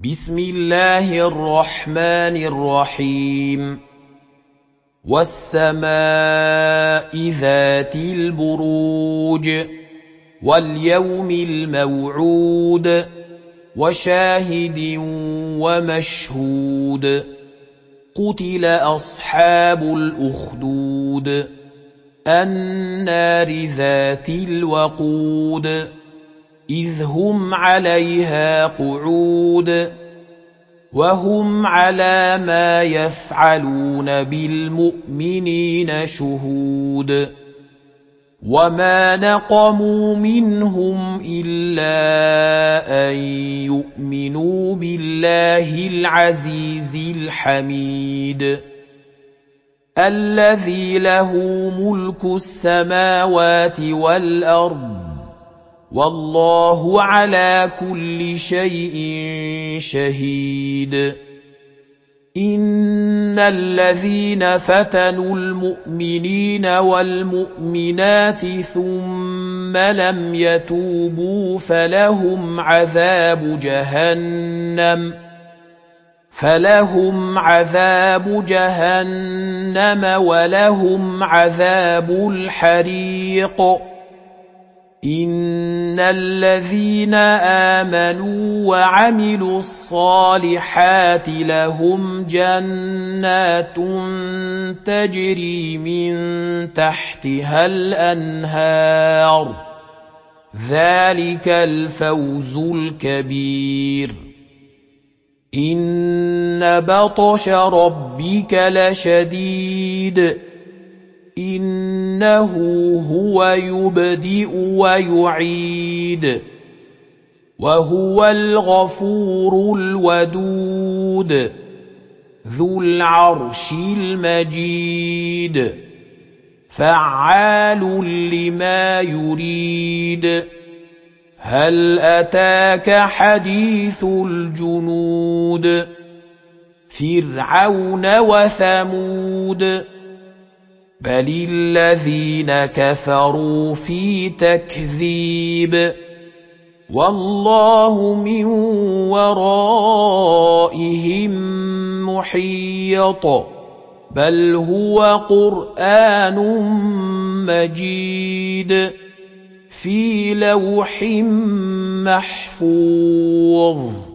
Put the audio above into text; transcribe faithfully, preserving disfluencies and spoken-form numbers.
بسم الله الرحمن الرحيم والسماء ذات البروج واليوم الموعود وشاهد ومشهود قتل أصحاب الأخدود النار ذات الوقود إذ هم عليها قعود وهم على ما يفعلون بالمؤمنين شهود وما نقموا منهم إلا أن يؤمنوا بالله العزيز الحميد الذي له ملك السماوات والأرض والله على كل شيء شهيد إن الذين فتنوا المؤمنين والمؤمنات ثم لم يتوبوا فلهم عذاب جهنم فلهم عذاب جهنم ولهم عذاب الحريق إن الذين آمنوا وعملوا الصالحات لهم جنات تجري من تحتها الأنهار ذلك الفوز الكبير إن بطش ربك لشديد إنه هو يبدئ ويعيد وهو الغفور الودود ذو العرش المجيد فعال لما يريد هل أتاك حديث الجنود فرعون وثمود بل الذين كفروا في تكذيب والله من ورائهم محيط بل هو قرآن مجيد في لوح محفوظ